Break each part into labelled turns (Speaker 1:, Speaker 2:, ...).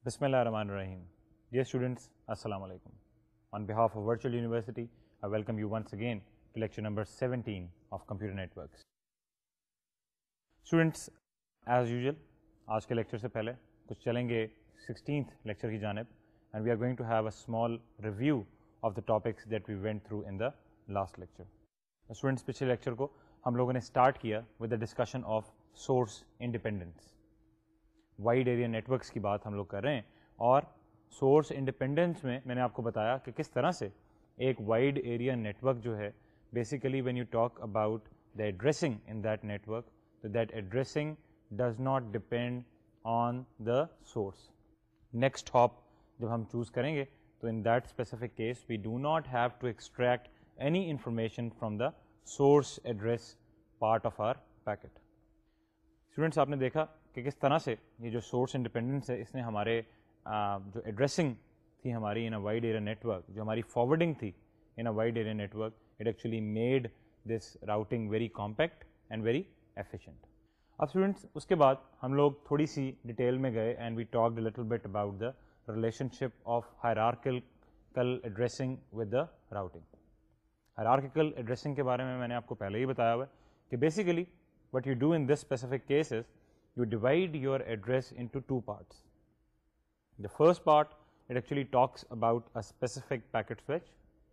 Speaker 1: Bismillah ar-Rahman ar-Rahim. Dear students, Assalamu alaikum. On behalf of Virtual University, I welcome you once again to lecture number 17 of Computer Networks. Students, as usual, آج کے lecture سے پہلے کچھ چلیں گے 16th lecture کی جانب and we are going to have a small review of the topics that we went through in the last lecture. Students, پچھلے لیکچر کو ہم لوگوں نے اسٹارٹ کیا with the discussion of source independence. Wide area networks کی بات ہم لوگ کر رہے ہیں اور سورس انڈیپینڈنس میں میں نے آپ کو بتایا کہ کس طرح سے ایک وائڈ ایریا نیٹورک جو ہے basically when you talk about the addressing in that network تو that addressing does not depend on the source. Next hop جب ہم چوز کریں گے تو in that specific case we do not have to extract any information from the source address part of our packet. Students, آپ نے دیکھا کہ کس طرح سے یہ جو سورس انڈیپینڈنس ہے اس نے ہمارے جو ایڈریسنگ تھی ہماری in a wide area network, جو ہماری فارورڈنگ تھی in a wide area network, it actually made this routing very compact and very efficient. اب اسٹوڈنٹس اس کے بعد ہم لوگ تھوڑی سی ڈیٹیل میں گئے and we talked a little bit about the relationship of hierarchical addressing with the routing. Hierarchical addressing کے بارے میں میں نے آپ کو پہلے ہی بتایا ہوا ہے کہ basically what you do in this specific case is you divide your address into two parts. The first part, it actually talks about a specific packet switch,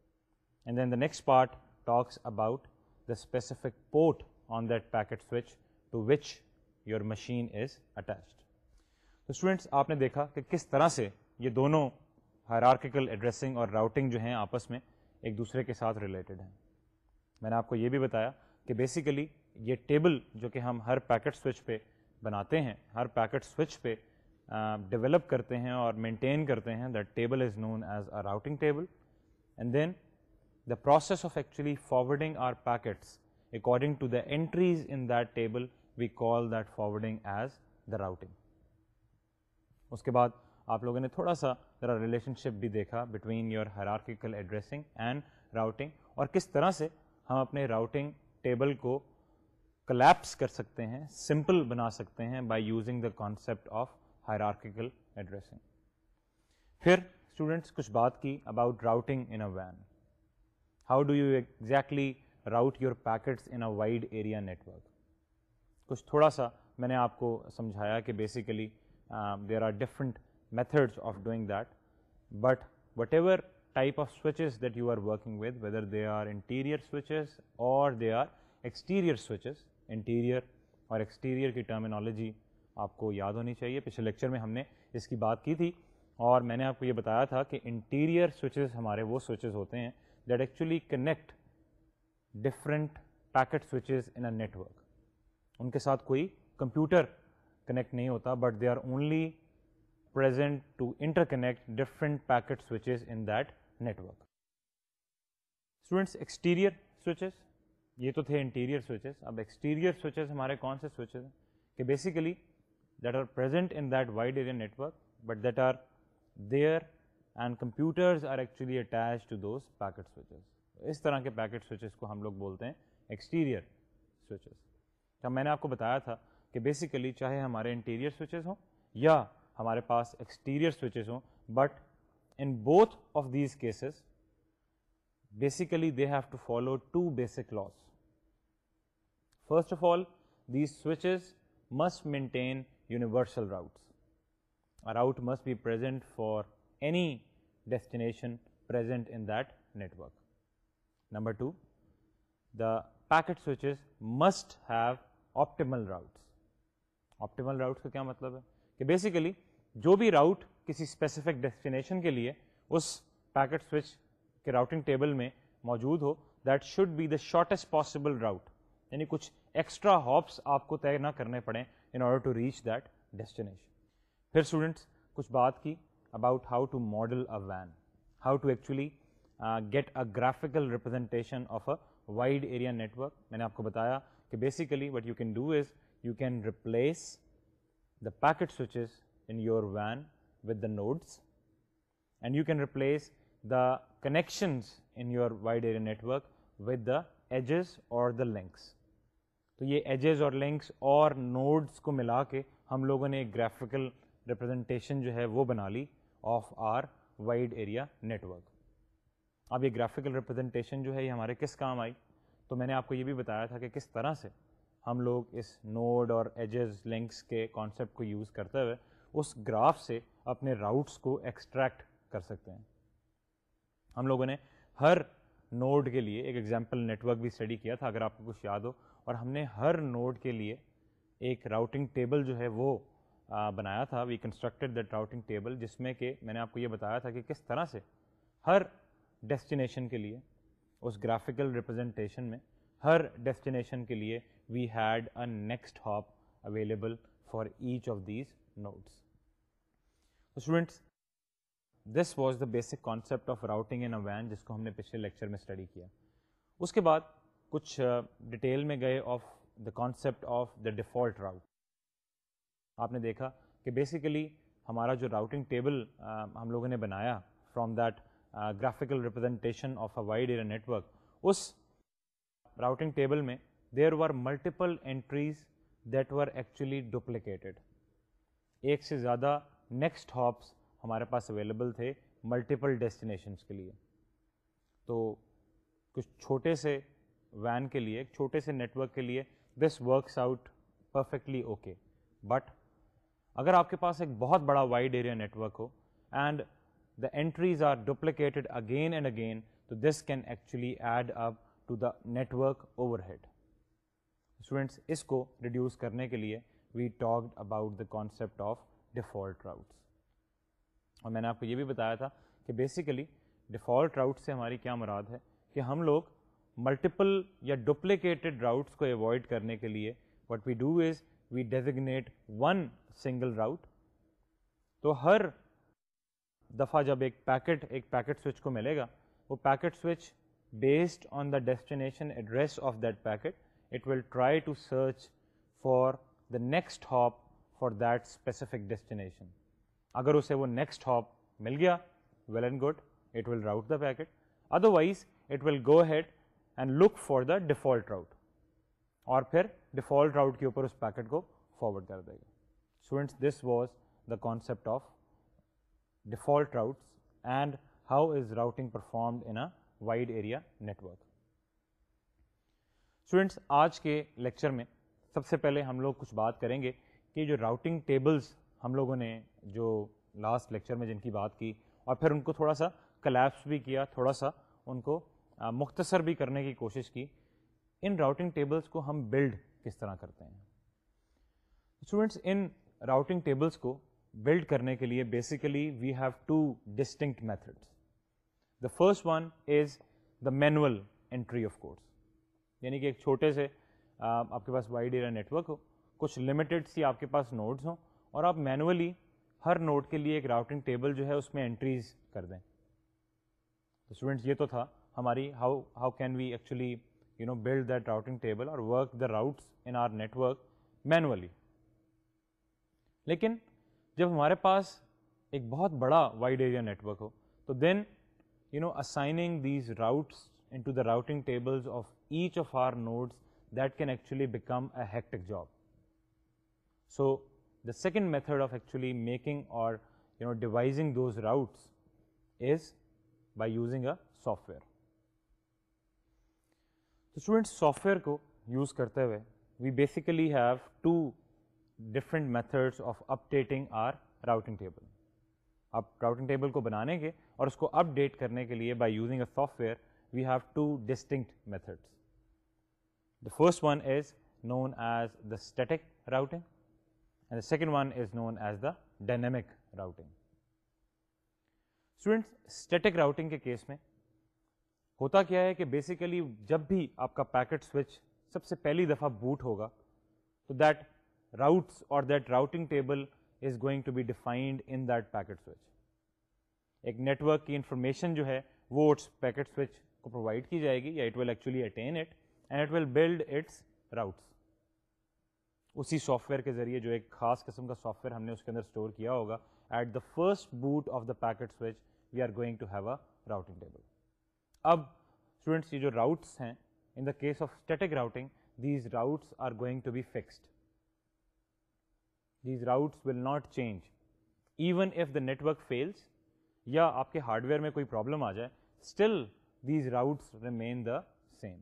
Speaker 1: and then the next part talks about the specific port on that packet switch to which your machine is attached. So students, آپ نے دیکھا کہ کس طرح سے یہ دونوں hierarchical addressing اور routing جو ہیں آپس میں ایک دوسرے کے ساتھ ریلیٹڈ ہیں. میں نے آپ کو یہ بھی بتایا کہ بیسیکلی یہ ٹیبل جو کہ ہم ہر پیکٹ سوئچ پہ بناتے ہیں، ہر پیکٹ سوئچ پہ ڈیولپ کرتے ہیں اور مینٹین کرتے ہیں، that table is known as a routing table. And then the process of actually forwarding our packets according to the entries in that table we call that forwarding as the routing. اس کے بعد آپ لوگوں نے تھوڑا سا ذرا relation شپ بھی دیکھا between your hierarchical addressing and routing, اور کس طرح سے ہم اپنے راؤٹنگ ٹیبل کو کلیپس کر سکتے ہیں، سمپل بنا سکتے ہیں by using the concept of hierarchical addressing. پھر اسٹوڈنٹس کچھ بات کی اباؤٹ راؤٹنگ ان اے وین. How do you exactly route your packets in a wide area network. کچھ تھوڑا سا میں نے آپ کو سمجھایا کہ basically there are different methods of doing that, but whatever type of switches that you are working with, whether they are interior switches or they are exterior switches. Interior اور exterior کی terminology آپ کو یاد ہونی چاہیے. پچھلے lecture میں ہم نے اس کی بات کی تھی اور میں نے آپ کو یہ بتایا تھا کہ interior switches ہمارے وہ switches ہوتے ہیں that actually connect different packet switches in a network. ان کے ساتھ کوئی کمپیوٹر کنیکٹ نہیں ہوتا but they are only present to interconnect different packet switches in that network. Students, exterior switches یہ تو تھے انٹیریئر سوئچز. اب ایکسٹیریئر سوئچز ہمارے کون سے سوئچز ہیں کہ basically that are present in that wide area network but that are there and computers are actually attach to those packet switches. اس طرح کے پیکٹ سوئچز کو ہم لوگ بولتے ہیں ایکسٹیریئر سوئچز. جب میں نے آپ کو بتایا تھا کہ بیسیکلی چاہے ہمارے انٹیریئر سوئچز ہوں یا ہمارے پاس ایکسٹیریئر سوئچز ہوں، but in both of these cases basically they have to follow two basic laws. First of all, these switches must maintain universal routes. A route must be present for any destination present in that network. Number two, the packet switches must have optimal routes. Optimal routes کا کیا مطلب ہے کہ basically جو بھی route کسی specific destination کے لیے اس پیکٹ سوئچ کے راؤٹنگ ٹیبل میں موجود ہو، that should be the shortest possible route. یعنی کچھ ایکسٹرا ہاپس آپ کو طے نہ کرنے پڑیں in order to reach that destination. پھر اسٹوڈنٹس کچھ بات کی about how to model a وین، how to actually get a graphical representation of a wide area network. میں نے آپ کو بتایا کہ basically what you can do is you can replace the packet switches in your WAN with the nodes, and you can replace the connections in your wide area network with the edges or the links. تو یہ edges اور links اور nodes کو ملا کے ہم لوگوں نے ایک graphical ریپرزنٹیشن جو ہے وہ بنا لی of our wide area network. اب یہ گرافیکل ریپرزنٹیشن جو ہے یہ ہمارے کس کام آئی؟ تو میں نے آپ کو یہ بھی بتایا تھا کہ کس طرح سے ہم لوگ اس نوڈ اور ایجز لنکس کے کانسیپٹ کو یوز کرتے ہوئے اس گراف سے اپنے راؤٹس کو ایکسٹریکٹ کر سکتے ہیں. ہم لوگوں نے ہر نوڈ کے لیے ایک ایگزامپل نیٹ ورک بھی اسٹڈی کیا تھا اگر آپ کو کچھ یاد ہو, اور ہم نے ہر نوڈ کے لیے ایک راؤٹنگ ٹیبل جو ہے وہ بنایا تھا. We constructed that routing table, جس میں کہ میں نے آپ کو یہ بتایا تھا کہ کس طرح سے ہر ڈیسٹینیشن کے لیے اس گرافیکل ریپرزنٹیشن میں ہر ڈیسٹینیشن کے لیے we had a next hop available for each of these nodes. Students, this was the basic concept of routing in a وین, جس کو ہم نے پچھلے لیکچر میں اسٹڈی کیا. اس کے بعد کچھ ڈیٹیل میں گئے of the concept of the default route. آپ نے دیکھا کہ بیسیکلی ہمارا جو راؤٹنگ ٹیبل ہم لوگوں نے بنایا from that graphical representation of a wide area network, اس راؤٹنگ ٹیبل میں there were multiple entries that were actually duplicated. ایک سے زیادہ نیکسٹ ہاپس ہمارے پاس اویلیبل تھے ملٹیپل ڈیسٹینیشنس کے لیے. تو کچھ چھوٹے سے وین کے لیے, ایک چھوٹے سے نیٹ ورک کے لیے this works out perfectly okay. But اگر آپ کے پاس ایک بہت بڑا وائڈ ایریا نیٹ ورک ہو and the entries are duplicated again and again, so this can actually add up to the network overhead. Students, اس کو reduce کرنے کے لیے we talked about the concept of default routes. اور میں نے آپ کو یہ بھی بتایا تھا کہ بیسیکلی default route سے ہماری کیا مراد ہے کہ ہم لوگ ملٹیپل یا ڈپلیکیٹڈ راؤٹس کو اوائڈ کرنے کے لیے what we do is we designate one single route. تو ہر دفعہ جب ایک پیکٹ سوئچ کو ملے گا, وہ packet switch based on the destination address of that packet it will try to search for the next hop for that specific destination. اگر اسے وہ نیکسٹ ہاپ مل گیا, well and good, it will route the packet. Otherwise it will go ahead and look for the default route, اور پھر default route کے اوپر اس packet کو فارورڈ کر دے گا. Students, this was the concept of default routes and how is routing performed in a wide area network. Students, آج کے لیکچر میں سب سے پہلے ہم لوگ کچھ بات کریں گے کہ جو راؤٹنگ ٹیبلز ہم لوگوں نے جو لاسٹ لیکچر میں جن کی بات کی اور پھر ان کو تھوڑا سا کلیپس بھی کیا, تھوڑا سا ان کو مختصر بھی کرنے کی کوشش کی, ان راؤٹنگ ٹیبلز کو ہم بلڈ کس طرح کرتے ہیں. اسٹوڈینٹس, ان راؤٹنگ ٹیبلز کو بلڈ کرنے کے لیے basically we have to distinct methods. The first one is the manual entry of codes, یعنی کہ ایک چھوٹے سے آپ کے پاس وائڈ ایریا نیٹ ورک ہو, کچھ لمیٹڈ سی آپ کے پاس نوڈز ہوں, اور آپ مینولی ہر نوڈ کے لیے ایک راؤٹنگ ٹیبل جو ہے اس میں انٹریز کر دیں. تو اسٹوڈینٹس, یہ تو تھا ہماری how can we actually build that routing table or work the routes in our network manually. لیکن جب ہمارے پاس ایک بہت بڑا وائڈ ایریا نیٹ ورک ہو تو then assigning these routes into the routing tables of each of our nodes, that can actually become a hectic job. So the second method of actually making or devising those routes is by using a software. So students, software کو use کرتے ہوئے we basically have two different methods of updating our routing table. اب routing table کو بنانے کے اور اس کو اپ date کرنے کے لیے by using a software we have to distinct methods. The first one is known as the static routing and the second one is known as the dynamic routing. Students, static routing کے case میں ہوتا کیا ہے کہ basically جب بھی آپ کا پیکٹ سوئچ سب سے پہلی دفعہ بوٹ ہوگا تو that routes or that routing table is going to be defined in that packet switch. ایک نیٹ ورک کی انفارمیشن جو ہے وہ اس پیکٹ سوئچ کو پرووائڈ کی جائے گی, یا it will actually attain it and it will build its routes. اسی سافٹ ویئر کے ذریعے, جو ایک خاص قسم کا سافٹ ویئر ہم نے اس کے اندر اسٹور کیا ہوگا, at the first boot of the packet switch we are going to have a routing table. اب اسٹوڈینٹس, یہ جو راؤٹس ہیں in the case of static routing, these routes are going to be fixed. These routes will not change. even if the network fails یا آپ کے hard where میں کوئی پرابلم آ جائے, still these routes remain the same.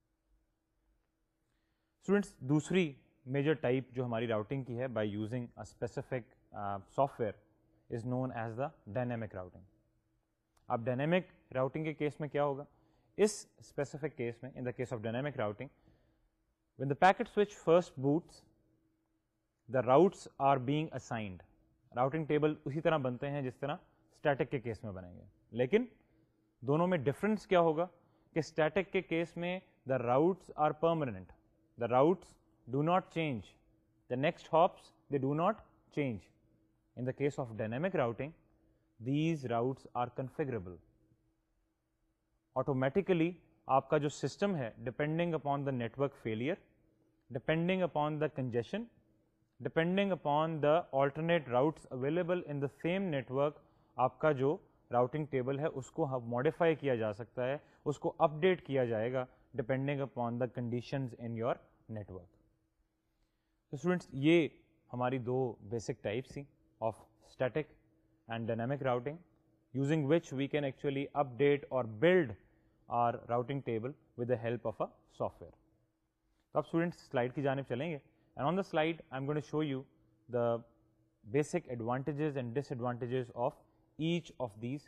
Speaker 1: Students, دوسری major type جو ہماری routing کی ہے by using a specific software is known as the dynamic routing. اب ڈائنامک راؤٹنگ کے کیس میں کیا ہوگا, اس اسپیسیفک کیس میں, in the case of dynamic routing, when the packet switch first boots, the routes are being assigned. Routing table اسی طرح بنتے ہیں جس طرح اسٹیٹک کے کیس میں بنیں گے, لیکن دونوں میں ڈفرنس کیا ہوگا کہ اسٹیٹک کے کیس میں the routes are permanent, the routes do not change, the next hops they do not change. In the case of dynamic routing, these routes are configurable. Automatically آپ کا جو سسٹم ہے, depending upon the network failure, depending upon the congestion, depending upon the alternate routes available in the same network, آپ کا جو routing table ہے اس کو modify کیا جا سکتا ہے, اس کو اپڈیٹ کیا جائے گا depending upon the conditions in your network. تو اسٹوڈینٹس, یہ ہماری دو بیسک ٹائپس تھیں of static and dynamic routing, using which we can actually update or build our routing table with the help of a software. تو اب students slide کی جانب چلیں گے, and on the slide I am going to show you the basic advantages and disadvantages of each of these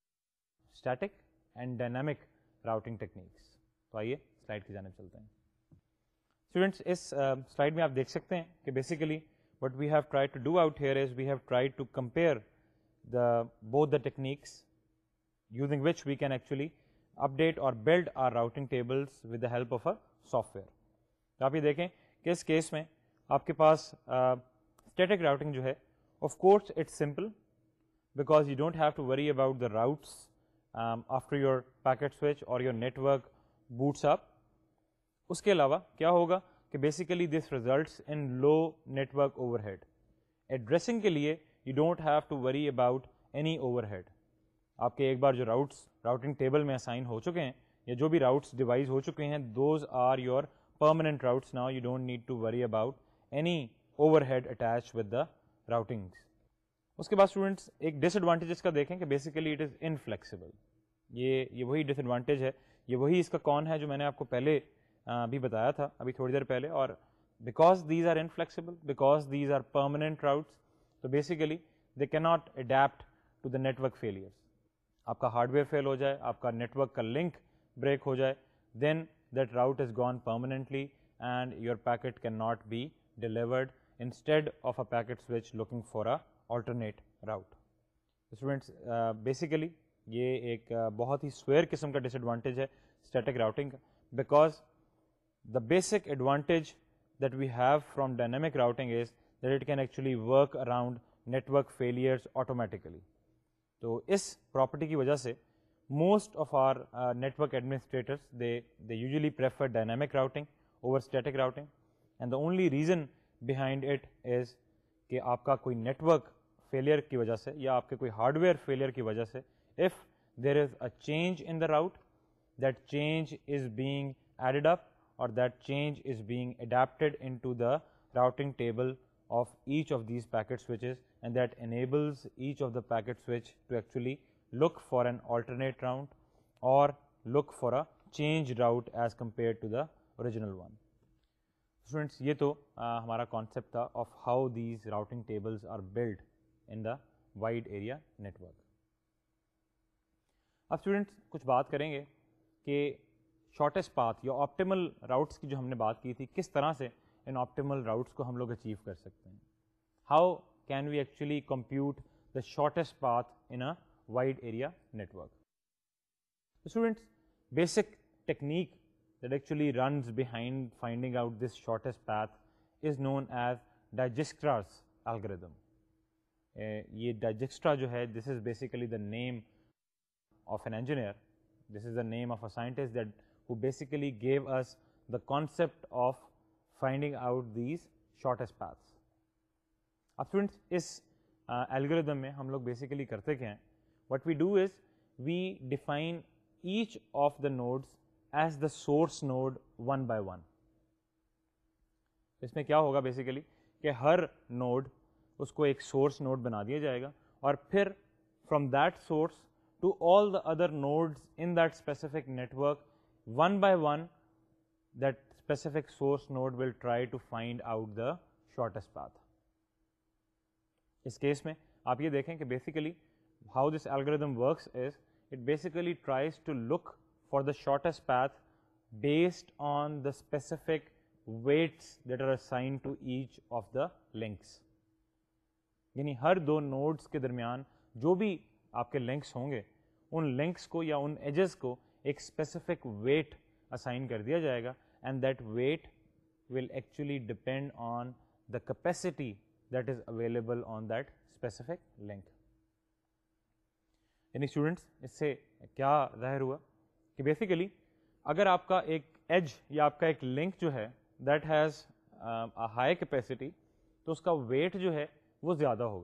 Speaker 1: static and dynamic routing techniques. تو آئیے slide کی جانب چلتے ہیں. اسٹوڈینٹس, اس سلائڈ میں آپ دیکھ سکتے ہیں کہ basically what we have try to do out here is we have try to compare both the techniques using which we can actually update or build our routing tables with the help of a software. تو آپ یہ دیکھیں کہ اس case میں آپ کے پاس static routing جو ہے, of course it's simple because you don't have to worry about the routes after your packet switch or your network boots up. اس کے علاوہ کیا ہوگا کہ basically this results in low network overhead. Addressing کے لیے you don't have to worry about any overhead. آپ کے ایک بار جو راؤٹس راؤٹنگ ٹیبل میں اسائن ہو چکے ہیں یا جو بھی راؤٹس ڈیوائز ہو چکے ہیں, those are your permanent routes now. You don't need to worry about any overhead attach with the routings. اس کے بعد اسٹوڈنٹس ایک ڈس ایڈوانٹیج کا دیکھیں کہ بیسیکلی اٹ از انفلیکسیبل. یہ وہی ڈس ایڈوانٹیج ہے, یہ وہی اس کا کون ہے جو میں نے آپ کو پہلے بھی بتایا تھا ابھی تھوڑی دیر پہلے. اور because these are inflexible, because these are permanent routes, تو بیسیکلی دے کی not adapt to the network failures. آپ کا ہارڈ ویئر فیل ہو جائے, آپ کا نیٹورک کا لنک بریک ہو جائے, then that route is gone permanently and your packet can not be delivered instead of a packet switch looking for a alternate route. Students, basically یہ ایک بہت ہی سویئر قسم کا ڈس ایڈوانٹیج ہے اسٹیٹک راؤٹنگ کا, because the basic advantage that we have from dynamic routing is that it can actually work around network failures automatically. تو اس property کی وجہ سے most of our network administrators they usually prefer dynamic routing over static routing, and the only reason behind it is کہ آپ کا کوئی network failure کی وجہ سے یا آپ کے کوئی ہارڈ ویئر فیلئر کی وجہ سے if there is a change in the route, that change is being added up or that change is being adapted into the routing table of each of these packet switches, and that enables each of the packet switch to actually look for an alternate route or look for a change route as compared to the original one. Students, یہ تو ہمارا concept تھا of how these routing tables are built in the wide area network. اب students کچھ بات کریں گے کہ شارٹیسٹ پاتھ یا آپٹیمل راؤٹس کی جو ہم نے بات کی تھی, کس طرح سے ان آپٹیمل راؤٹس کو ہم لوگ اچیو کر سکتے ہیں. How can we actually compute the shortest path in a wide area network. Students, basic technique that actually runs behind finding out this shortest path is known as Dijkstra's algorithm. یہ Dijkstra جو ہے, this is basically the name of an engineer, this is the name of a scientist that who basically gave us the concept of finding out these shortest paths. اب students اس algorithm میں ہم لوگ basically کرتے کیا ہیں, what we do is we define each of the nodes as the source node one by one. اس میں کیا ہوگا بیسیکلی کہ ہر نوڈ اس کو ایک سورس نوڈ بنا دیا جائے گا, اور پھر from that source to all the other nodes in that specific network, one by one that specific source node will try to find out the shortest path. اس کیس میں آپ یہ دیکھیں کہ basically how this algorithm works is, it basically tries to look for the shortest path based on the specific weights that are assigned to each of the links. یعنی ہر دو nodes کے درمیان جو بھی آپ کے لنکس ہوں گے, ان لنکس کو یا ان ایجز کو ایک اسپیسیفک ویٹ اسائن کر دیا جائے گا, and that weight will actually depend on the capacity that is available on that specific link. یعنی اسٹوڈنٹس اس سے کیا ظاہر ہوا کہ بیسیکلی اگر آپ کا ایک ایج یا آپ کا ایک لنک جو ہے دیٹ ہیز ہائی کیپیسٹی, تو اس کا ویٹ جو ہے وہ زیادہ ہوگا.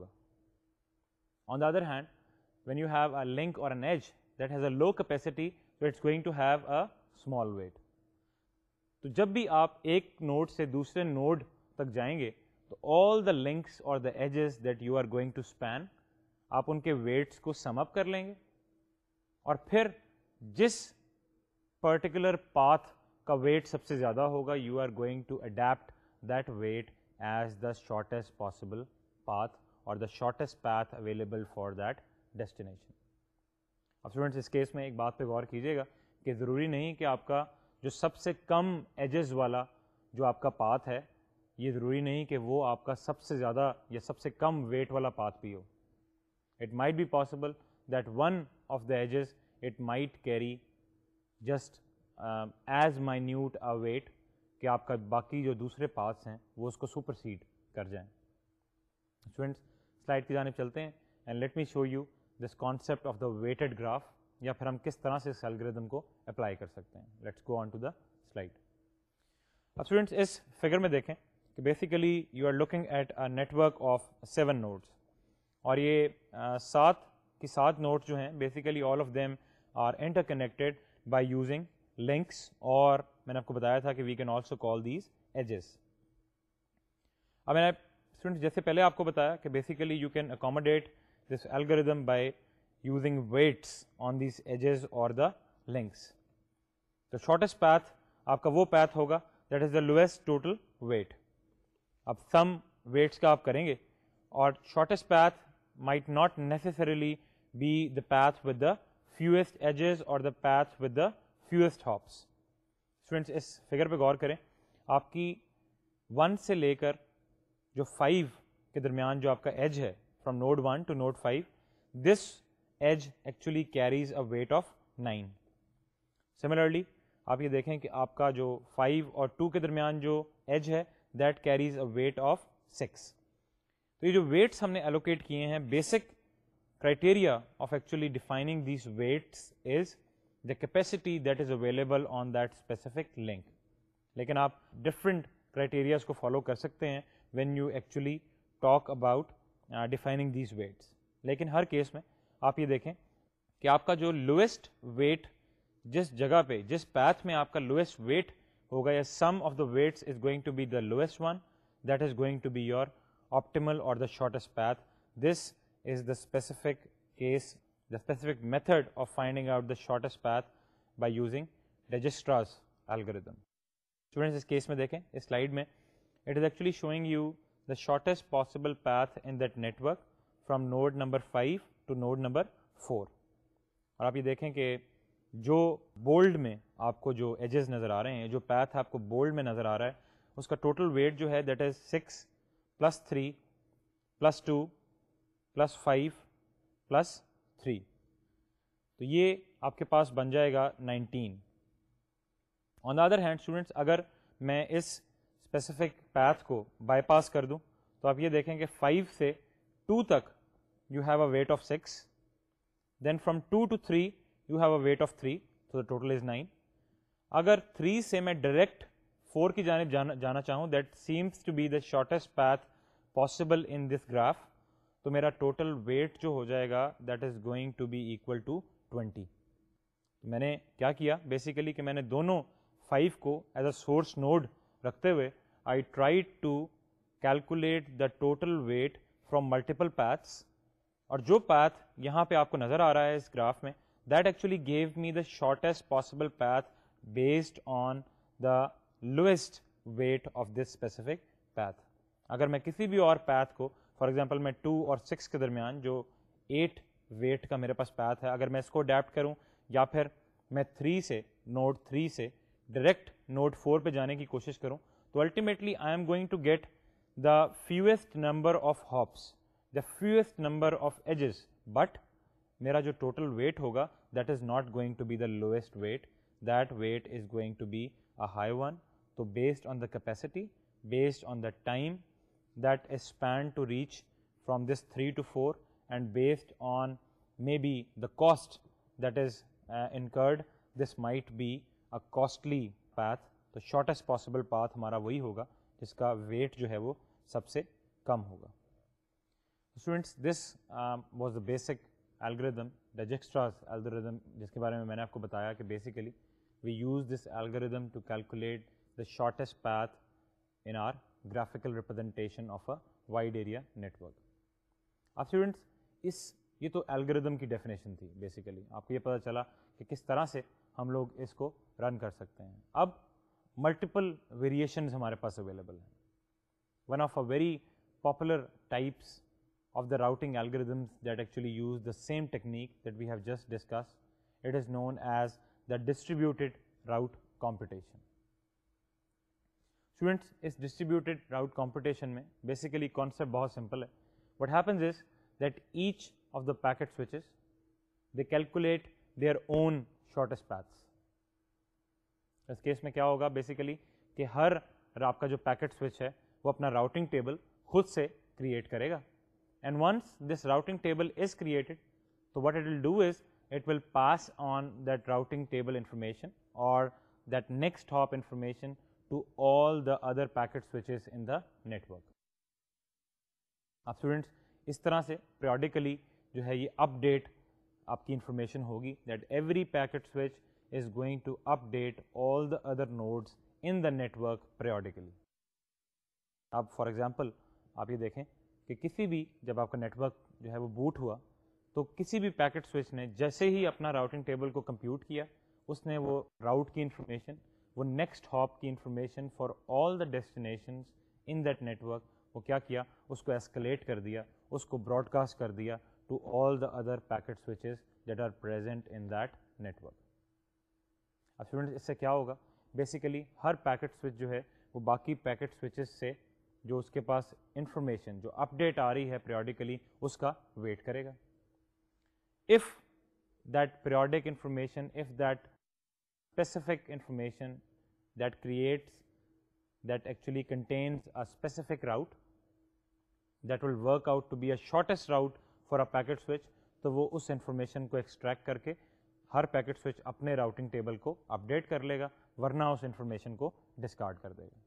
Speaker 1: On the other hand when you have a link or an edge that has a low capacity, تو it's going to have a small weight. تو جب بھی آپ ایک نوڈ سے دوسرے نوڈ تک جائیں گے تو آل the links or the edges that you are going to span, آپ ان کے ویٹس کو سم اپ کر لیں گے, اور پھر جس پرٹیکولر پاتھ کا ویٹ سب سے زیادہ ہوگا, you are going to adapt that weight as the shortest possible path or the shortest path available for that destination. اب اسٹوڈنٹس اس کیس میں ایک بات پہ غور کیجیے گا کہ ضروری نہیں کہ آپ کا جو سب سے کم ایجز والا جو آپ کا پاتھ ہے, یہ ضروری نہیں کہ وہ آپ کا سب سے زیادہ یا سب سے کم ویٹ والا پاتھ بھی ہو. It might be possible that one of the edges it might carry just as minute a weight کہ آپ کا باقی جو دوسرے پاتھس ہیں وہ اس کو سپرسیڈ کر جائیں. اسٹوڈنٹس سلائڈ کی جانب چلتے ہیں, and let me show you this concept of the weighted graph, یا پھر ہم کس طرح سے اس الگوریتھم کو اپلائی کر سکتے ہیں. Let's go on to the slide. اب اسٹوڈنٹس اس فگر میں دیکھیں کہ basically you are looking at a network of 7 nodes, اور یہ 7 نوڈس جو ہیں basically all of them are interconnected by using links, اور میں نے آپ کو بتایا تھا کہ we can also call these edges. اب میں نے اسٹوڈنٹ جیسے پہلے آپ کو بتایا کہ basically you can accommodate this algorithm by using weights on these edges or the links. The shortest path آپ کا وہ path ہوگا that is the lowest total weight. اب sum weights کا آپ کریں گے, اور shortest path might not necessarily be the path with the fewest edges or the path with the fewest hops. Students اس فگر پہ غور کریں, آپ کی 1 سے لے کر جو 5 کے درمیان جو آپ کا ایج ہے from node 1 to node 5, this edge actually carries a weight of 9. Similarly آپ یہ دیکھیں کہ آپ کا جو 5 اور 2 کے درمیان جو ایج ہے that carries a weight of 6. تو یہ جو ویٹس ہم نے الوکیٹ کیے ہیں, basic criteria of actually defining these weights is the capacity that is available on that specific link. لیکن آپ different criterias کو follow کر سکتے ہیں when you actually talk about defining these weights. لیکن ہر کیس میں آپ یہ دیکھیں کہ آپ کا جو lowest weight جس جگہ پہ جس path میں آپ کا lowest weight ہوگا, یا sum of the weights is going to be the lowest one, that is going to be your optimal or the shortest path. This is the specific case, the specific method of finding out the shortest path by using Dijistra's algorithm. Students us case میں دیکھیں اس slide میں, it is actually showing you the shortest possible path in that network from node number 5 to node number 4. اور آپ یہ دیکھیں کہ جو bold میں آپ کو جو ایجز نظر آ رہے ہیں, جو path آپ کو بولڈ میں نظر آ رہا ہے, اس کا ٹوٹل ویٹ جو ہے that is 6 plus 3 plus 2 plus 5 plus 3. تو یہ آپ کے پاس بن جائے گا 19. On the other hand students اگر میں اس اسپیسیفک پیتھ کو بائی پاس کر دوں تو آپ یہ دیکھیں کہ 5 سے 2 تک you have a weight of 6, then from 2 to 3 you have a weight of 3, so the total is 9. اگر 3 سے میں ڈائریکٹ 4 کی جانب جانا چاہوں, that seems to be the shortest path possible in this graph, تو میرا ٹوٹل ویٹ جو ہو جائے گا that is going to be equal to 20. میں نے کیا کیا بیسیکلی کہ میں نے دونوں 5 کو ایز اے سورس نوڈ رکھتے ہوئے I try to calculate the total weight from multiple paths, اور جو path یہاں پہ آپ کو نظر آ رہا ہے اس گراف میں, that actually gave me the shortest possible path based on the lowest weight of this specific path. اگر میں کسی بھی اور path کو, فار ایگزامپل میں 2 اور 6 کے درمیان جو 8 ویٹ کا میرے پاس path ہے, اگر میں اس کو اڈیپٹ کروں یا پھر میں 3 سے نوڈ 3 سے ڈائریکٹ نوڈ 4 پہ جانے کی کوشش کروں, تو ultimately I am going to get the fewest number of hops, the fewest number of edges, but میرا جو ٹوٹل ویٹ ہوگا that is not going to be the lowest weight, that weight is going to be a high one. تو based on the capacity, based on the time that is spanned to reach from this 3 to 4, and based on maybe the cost that is incurred, this might be a costly path. The shortest possible path ہمارا وہی ہوگا جس کا weight جو ہے وہ سب سے کم ہوگا. Students, this was the basic algorithm, Dijkstra's algorithm, جس کے بارے میں نے آپ کو بتایا کہ basically we use this algorithm to calculate the shortest path in our graphical representation of a wide area network. اب اسٹوڈنٹس یہ تو الگوریدم کی ڈیفینیشن تھی. بیسیکلی آپ کو یہ پتہ چلا کہ کس طرح سے ہم لوگ اس کو رن کر سکتے ہیں. اب ملٹیپل ویریشنز ہمارے پاس اویلیبل ہیں. One of a very popular types of the routing algorithms that actually use the same technique that we have just discuss, it is known as the distributed route computation. Students اس distributed route computation میں basically concept بہت simple ہے. What happens is that each of the packet switches they calculate their own shortest paths. اس case میں کیا ہوگا basically کہ ہر آپ کا جو پیکٹ سوئچ ہے وہ اپنا راؤٹنگ ٹیبل خود سے کریٹ کرے گا, and once this routing table is created, تو what it will do is it will pass on that routing table information or that next hop information to all the other packet switches in the network. اب students اس طرح سے periodically جو ہے یہ update آپ کی انفارمیشن ہوگی that every packet switch is going to update all the other nodes in the network periodically. اب فار ایگزامپل آپ یہ دیکھیں کہ کسی بھی جب آپ کا نیٹورک جو ہے وہ بوٹ ہوا تو کسی بھی پیکٹ سوئچ نے جیسے ہی اپنا راؤٹنگ ٹیبل کو کمپیوٹ کیا, اس نے وہ راؤٹ کی انفارمیشن, وہ نیکسٹ ہاپ کی information for all the destinations in that network, وہ کیا کیا, اس کو ایسکلیٹ کر دیا, اس کو براڈ کاسٹ کر دیا to all the other packet switches that are present in that network. اب اسٹوڈنٹس اس سے کیا ہوگا, بیسیکلی ہر پیکٹ سوئچ جو ہے وہ باقی پیکٹ سوئچز سے جو اس کے پاس انفارمیشن جو اپڈیٹ آ رہی ہے پیریوڈیکلی اس کا ویٹ کرے گا. If that periodic information, if that specific information that creates, that actually contains a specific route that will work out to be a shortest route for a packet switch, تو وہ اس information کو extract کر کے ہر packet switch اپنے routing table کو update کر لے گا, ورنہ اس انفارمیشن کو ڈسکارڈ کر دے گا.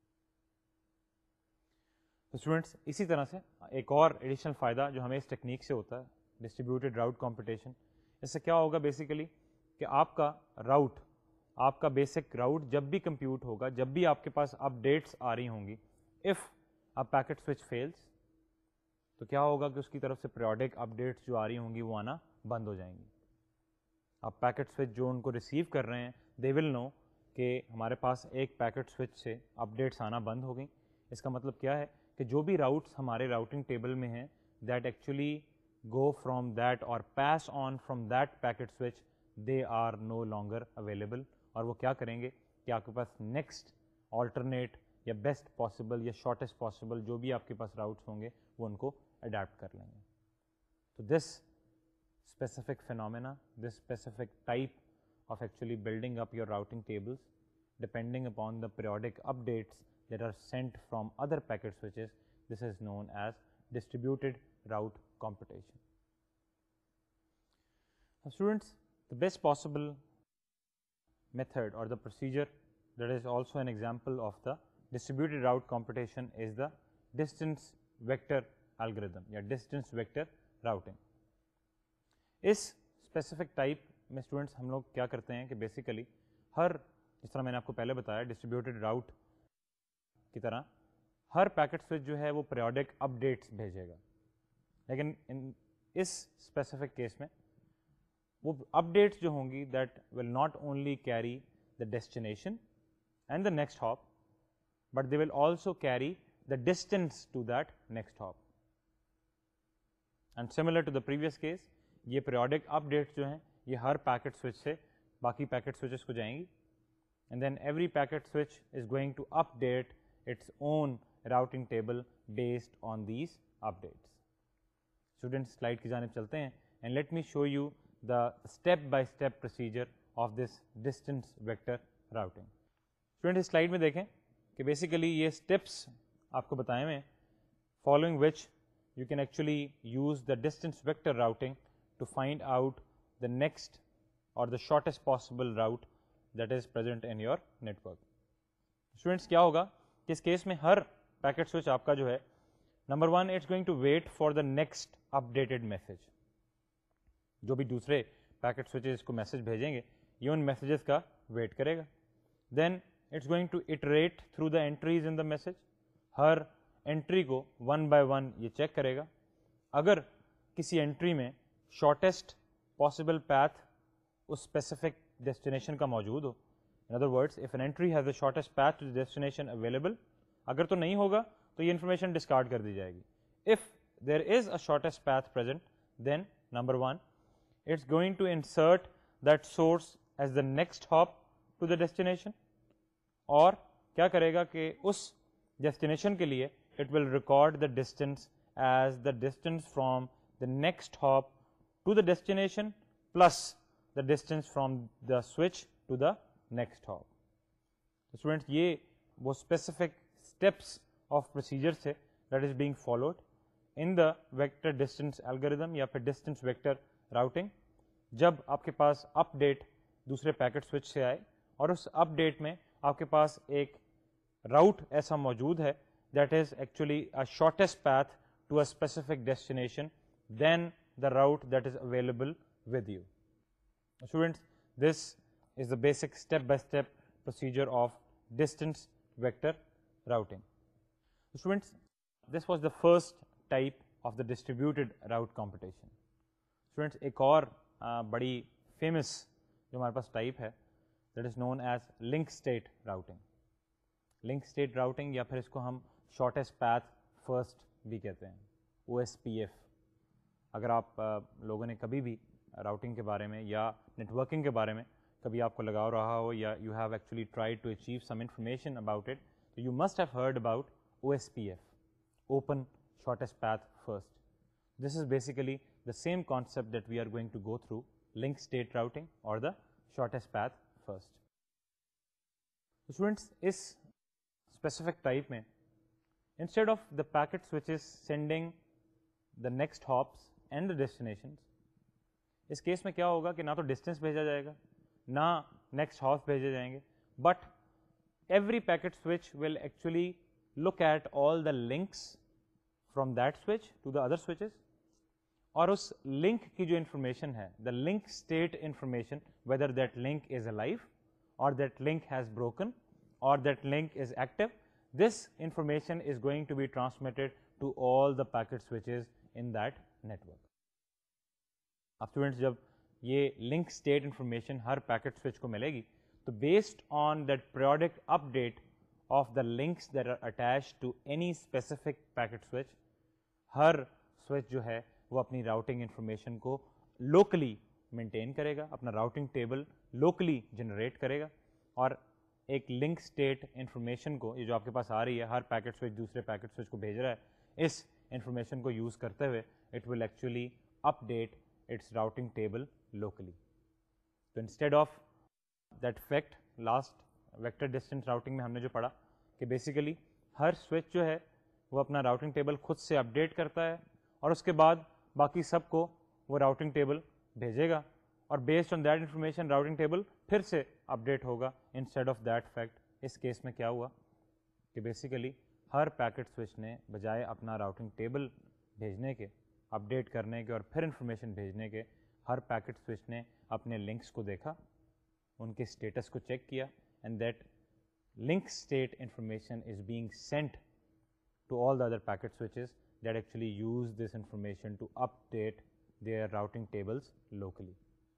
Speaker 1: تو اسٹوڈنٹس اسی طرح سے ایک اور ایڈیشنل فائدہ جو ہمیں اس ٹیکنیک سے ہوتا ہے ڈسٹریبیوٹیڈ راؤٹ کمپٹیشن, اس سے کیا ہوگا بیسیکلی کہ آپ کا راؤٹ, آپ کا بیسک راؤٹ جب بھی کمپیوٹ ہوگا, جب بھی آپ کے پاس اپڈیٹس آ رہی ہوں گی, if a packet switch fails, تو کیا ہوگا کہ اس کی طرف سے پیریوڈک اپڈیٹس جو آ رہی ہوں گی وہ آنا بند ہو جائیں گی. اب پیکٹ سوئچ جو ان کو ریسیو کر رہے ہیں دے ول نو کہ ہمارے پاس ایک پیکٹ سوئچ سے اپڈیٹس آنا بند ہو گئیں. اس کا مطلب کیا ہے کہ جو بھی راؤٹس ہمارے راؤٹنگ ٹیبل میں ہیں that actually go from that or pass on from that packet switch, they are no longer available. اور وہ کیا کریں گے کہ آپ کے پاس نیکسٹ آلٹرنیٹ یا بیسٹ پاسبل یا شارٹیسٹ پاسبل جو بھی آپ کے پاس راؤٹس ہوں گے وہ ان کو اڈیپٹ کر لیں گے. تو this specific phenomena, this specific type of actually building up your routing tables depending upon the periodic updates that are sent from other packet switches, this is known as distributed route computation. Students the best possible method or the procedure that is also an example of the distributed route computation is the distance vector algorithm یا distance vector routing. اس specific type میں students ہم لوگ کیا کرتے ہیں کہ basically ہر, جس طرح میں نے آپ کو پہلے بتایا ڈسٹریبیوٹیڈ راؤٹ کی طرح ہر پیکٹ سوئچ جو ہے وہ پیریوڈک اپڈیٹس بھیجے گا. لیکن اس اسپیسیفک کیس میں وہ اپڈیٹس جو ہوں گی that will not only carry the destination and the next hop but they will also carry the distance to that next hop. And similar to the previous case یہ periodic updates جو ہیں یہ ہر packet switch سے باقی packet switches کو جائیں گی and then every packet switch is going to update its own routing table based on these updates. Students slide کی جانب چلتے ہیں and let me show you the step by step procedure of this distance vector routing. Student اس slide میں دیکھیں کہ basically یہ steps آپ کو بتائے ہوئے ہیں following which you can actually use the distance vector routing to find out the next or the shortest possible route that is present in your network. Students کیا ہوگا کہ اس کیس میں ہر پیکٹ سوئچ آپ کا جو ہے number 1 it's going to wait for the next updated message. جو بھی دوسرے پیکٹ سوئچز کو میسج بھیجیں گے یہ ان میسیجز کا ویٹ کرے گا. Then it's going to iterate through the entries in the message. ہر انٹری کو 1 بائی 1 یہ چیک کرے گا. اگر کسی انٹری میں شارٹیسٹ پاسبل پیتھ اس اسپیسیفک ڈیسٹینیشن کا موجود ہو, in other words if an entry has the shortest path to destination available, اگر تو نہیں ہوگا تو یہ انفارمیشن ڈسکارڈ کر دی جائے گی. If there is a shortest path present then number 1 it's going to insert that source as the next hop to the destination, اور کیا کرے گا کہ اس ڈیسٹینیشن کے لیے it will record the distance as the distance from the next hop to the destination plus the distance from the switch to the next hop. Students یہ وہ specific steps of procedure سے that is being followed in the vector distance algorithm یا پھر distance vector routing. جب آپ کے پاس update دوسرے پیکٹ سوئچ سے آئے اور اس اپ ڈیٹ میں آپ کے پاس ایک راؤٹ ایسا موجود ہے that is actually a shortest path to a specific destination then the route that is available with you. Students this is the basic step by step procedure of distance vector routing. Students this was the first type of the distributed route computation. Students ایک اور بڑی famous جو ہمارے پاس type ہے that is known as link state routing. Link state routing یا پھر اس کو ہم شارٹیسٹ پیتھ فرسٹ بھی کہتے ہیں, OSPF. اگر آپ لوگوں نے کبھی بھی راؤٹنگ کے بارے میں یا نیٹورکنگ کے بارے میں کبھی آپ کو لگاؤ رہا ہو یا you have actually try to achieve some information about it, تو you must have heard about OSPF, open shortest path first. This is basically the same concept that we are going to go through, link state routing or the shortest path first. Students, اس specific type میں instead of the packet switches sending the next hops and the destinations, اس case میں کیا ہوگا کہ نہ تو distance بھیجا جائے گا نہ نیکسٹ ہاپس بھیجے جائیں گے, but every packet switch will actually look at all the links from that switch to the other switches, اور اس لنک کی جو انفارمیشن ہے the link state information whether that link is alive or that link has broken or that link is active, this information is going to be transmitted to all the packet switches in that network. اب students جب یہ link state information ہر packet switch کو ملے گی تو based on that periodic update of the links that are attach to any specific packet switch, Hare switch جو ہے وہ اپنی راؤٹنگ انفارمیشن کو لوکلی مینٹین کرے گا, اپنا راؤٹنگ ٹیبل لوکلی جنریٹ کرے گا, اور ایک لنک اسٹیٹ انفارمیشن کو یہ جو آپ کے پاس آ رہی ہے ہر پیکٹ سوئچ دوسرے پیکٹ سوئچ کو بھیج رہا ہے, اس انفارمیشن کو یوز کرتے ہوئے it will actually update its routing table locally. تو instead of that fact last vector distance routing میں ہم نے جو پڑھا کہ بیسیکلی ہر سوئچ جو ہے وہ اپنا راؤٹنگ ٹیبل خود سے اپ ڈیٹ کرتا ہے اور اس کے بعد باقی سب کو وہ راؤٹنگ ٹیبل بھیجے گا, اور based on that information routing table پھر سے اپ ڈیٹ ہوگا. انسٹیڈ آف دیٹ فیکٹ اس کیس میں کیا ہوا کہ بیسیکلی ہر پیکٹ سوئچ نے بجائے اپنا راؤٹنگ ٹیبل بھیجنے کے, اپ ڈیٹ کرنے کے اور پھر انفارمیشن بھیجنے کے, ہر پیکٹ سوئچ نے اپنے لنکس کو دیکھا, ان کے اسٹیٹس کو چیک کیا, and that link state information is being sent to all the other packet switches that actually use this information to update their routing tables locally.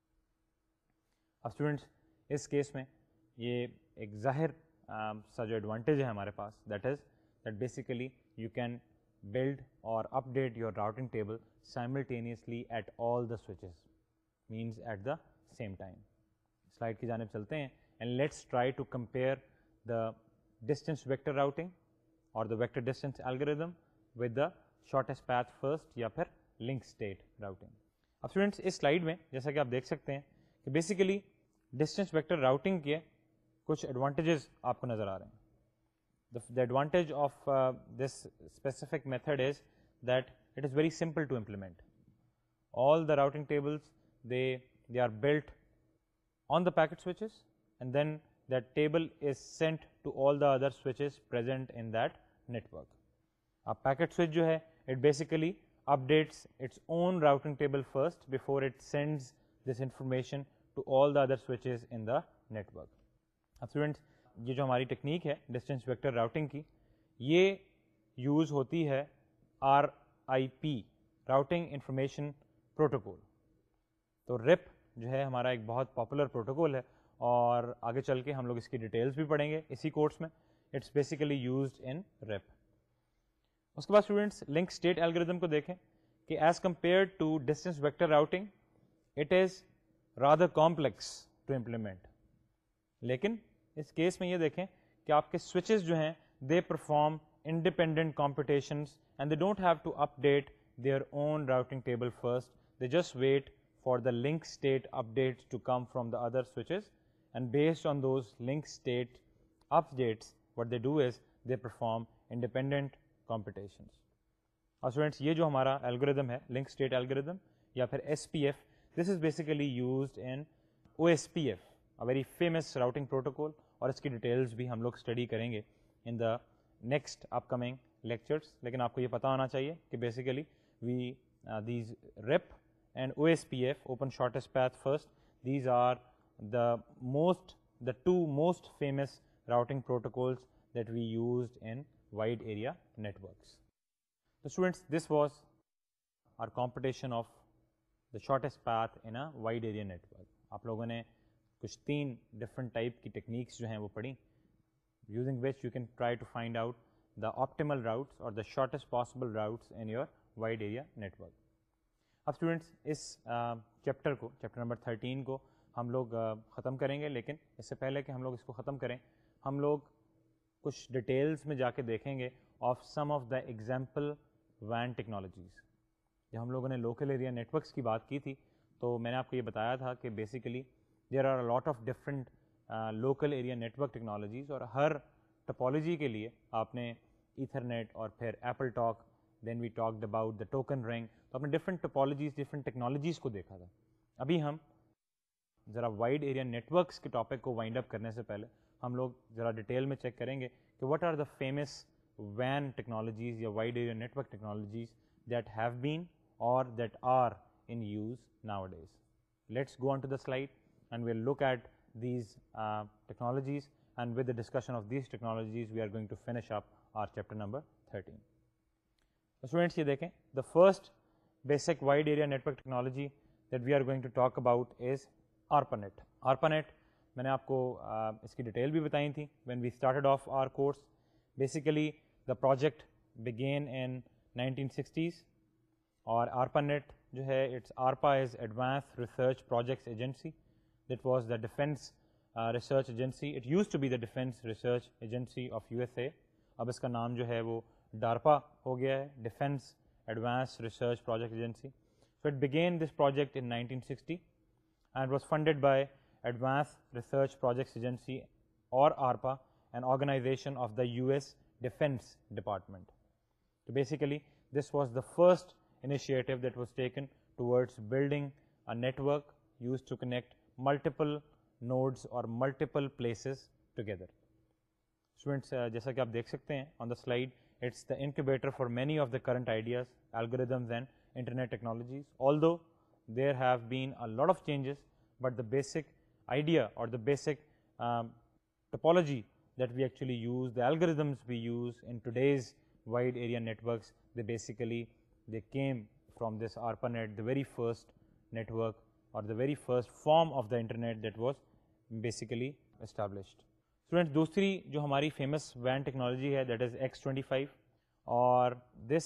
Speaker 1: اب اسٹوڈینٹس اس case میں یہ ایک ظاہر سا جو ایڈوانٹیج ہے ہمارے پاس, that is that basically you can build or update your routing table simultaneously at all the switches, means at the same time. Slide کی جانب چلتے ہیں and let's try to compare the distance vector routing or the vector distance algorithm with the shortest path first یا پھر link state routing. اب students اس slide میں جیسا کہ آپ دیکھ سکتے ہیں کہ بیسیکلی ڈسٹینس ویکٹر راؤٹنگ کے کچھ ایڈوانٹیجز آپ کو نظر آ رہے ہیں. The advantage of this specific method is that it is very simple to implement. All the routing tables, they are built on the packet switches, and then that table is sent to all the other switches present in that network. A packet switch jo hai, it basically updates its own routing table first before it sends this information to all the other switches in the network. Now students, یہ جو ہماری technique ہے distance vector routing کی, یہ use ہوتی ہے RIP, routing information protocol. تو RIP جو ہے ہمارا ایک بہت پاپولر پروٹوکول ہے, اور آگے چل کے ہم لوگ اس کی ڈیٹیلز بھی پڑھیں گے اسی کورس میں. It's basically used in RIP. اس کے بعد اسٹوڈنٹس لنک اسٹیٹ الگوریدم کو دیکھیں کہ as compared to distance vector routing it is rather complex to implement. لیکن اس کیس میں یہ دیکھیں کہ آپ کے سوئچز جو ہیں they perform independent computations and they don't have to update their own routing table first, they just wait for the link state updates to come from the other switches, and based on those link state updates what they do is they perform independent computations. اور students یہ جو ہمارا algorithm ہے link state algorithm یا پھر SPF, this is basically used in OSPF, a very famous routing protocol, اور اس کی details بھی ہم لوگ اسٹڈی کریں گے in the next upcoming lectures. لیکن آپ کو یہ پتہ ہونا چاہیے کہ basically these RIP and OSPF, open shortest path first, these are the two most famous routing protocols that we used in wide area networks. So students, this was our computation of the shortest path in a wide area network. آپ لوگوں نے کچھ 3 different type کی techniques جو ہیں وہ پڑھی, using which you can try to find out the optimal routes or the shortest possible routes in your wide area network. اب اسٹوڈنٹس اس چیپٹر نمبر 13 کو ہم لوگ ختم کریں گے, لیکن اس سے پہلے کہ ہم لوگ اس کو ختم کریں ہم لوگ کچھ ڈیٹیلز میں جا کے دیکھیں گے of some of the example WAN technologies. جب ہم لوگوں نے لوکل ایریا نیٹورکس کی بات کی تھی تو میں نے آپ کو یہ بتایا تھا کہ basically there are a lot of different local area network technologies, اور ہر ٹپالوجی کے لیے آپ نے ایتھرنیٹ اور پھر AppleTalk, then we talked about the token ring, تو آپ نے ڈفرنٹ ٹپالوجیز ڈفرنٹ ٹیکنالوجیز کو دیکھا تھا. ابھی ہم ذرا وائڈ ایریا نیٹورکس کے ٹاپک کو وائنڈ اپ کرنے سے پہلے ہم لوگ ذرا ڈیٹیل میں چیک کریں گے کہ what are the famous WAN technologies یا wide area network technologies that have been or that are in use nowadays. Let's go on to the slide and we'll look at these technologies, and with the discussion of these technologies we are going to finish up our chapter number 13. So students, ye dekhein, the first basic wide area network technology that we are going to talk about is ARPANET. ARPANET maine aapko iski detail bhi batayi thi when we started off our course. Basically the project began in 1960s, اور ARPANET جو ہے it's ARPA is advance research projects agency, that was the defence research agency, it use to be the defence research agency of USA. اب اس کا نام جو ہے وہ DARPA ہو گیا ہے, defence advance research project agency. So it begin this project in 1960 and was funded by advance research projects agency or ARPA, an organization of the US Defense Department. So basically this was the first initiative that was taken towards building a network used to connect multiple nodes or multiple places together. Students, جیسا کہ آپ دیکھ سکتے ہیں on the slide, it's the incubator for many of the current ideas, algorithms and internet technologies. Although there have been a lot of changes, but the basic idea or the basic topology that we actually use, the algorithms we use in today's wide area networks, basically they came from this ARPANET, the very first network or the very first form of the internet that was basically established. Student دوسری جو ہماری famous وین technology ہے that is X25, اور دس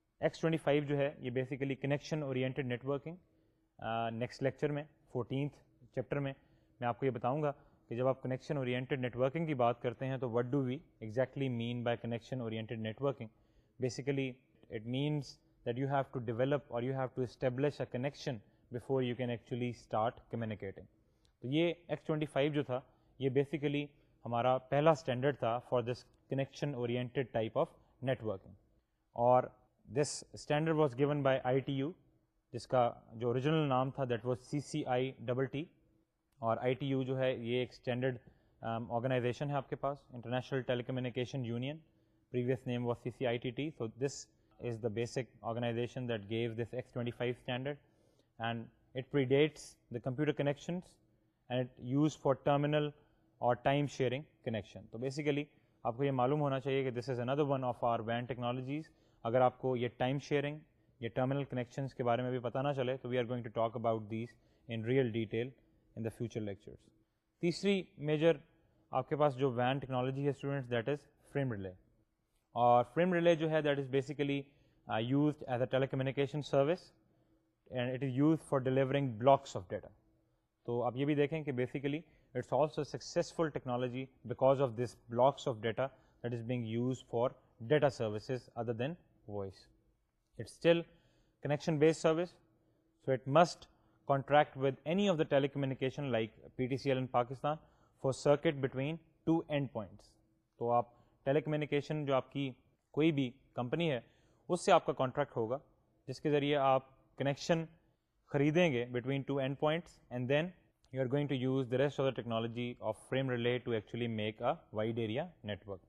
Speaker 1: X25 جو ہے یہ basically connection oriented networking. Next lecture میں 14th چیپٹر میں آپ کو یہ بتاؤں گا کہ جب آپ کنیکشن اورینٹیڈ نیٹورکنگ کی بات کرتے ہیں تو what do we exactly mean by connection oriented networking. Basically it means that you have to develop or you have to establish a connection before you can actually start communicating. تو یہ X25 جو تھا یہ basically ہمارا پہلا standard تھا for this connection oriented type of networking, اور this standard was given by ITU, جس کا جو اوریجنل نام تھا دیٹ واز CCITT, اور ITU جو ہے یہ ایک اسٹینڈرڈ آرگنائزیشن ہے آپ کے پاس, international telecommunication union, previous name was CCITT. So this is the basic organization that gave this X25 standard, and it predates the computer connections and it used for terminal or time sharing connection. تو basically آپ کو یہ معلوم ہونا چاہیے کہ this is another one of our WAN technologies. اگر آپ کو یہ ٹائم شیئرنگ یا ٹرمینل کنیکشنز کے بارے میں بھی پتہ نہ چلے تو we are going to talk about these in real detail in the future lectures. تیسری میجر آپ کے پاس جو WAN ٹیکنالوجی ہے students that is frame relay, اور فریم ریلے جو ہے that is basically used as a telecommunication service and it is used for delivering blocks of data. تو آپ یہ بھی دیکھیں کہ basically it's also a successful technology because of this blocks of data that is being used for data services other than voice. It's still connection based service, so it must contract with any of the telecommunication like PTCL in Pakistan for circuit between two endpoints. تو آپ ٹیلی communication جو آپ کی کوئی بھی company ہے اس سے آپ کا کانٹریکٹ ہوگا جس کے ذریعے آپ کنیکشن خریدیں گے between two end points, and then you are going to use the rest of the technology of frame relay to actually make a wide area network.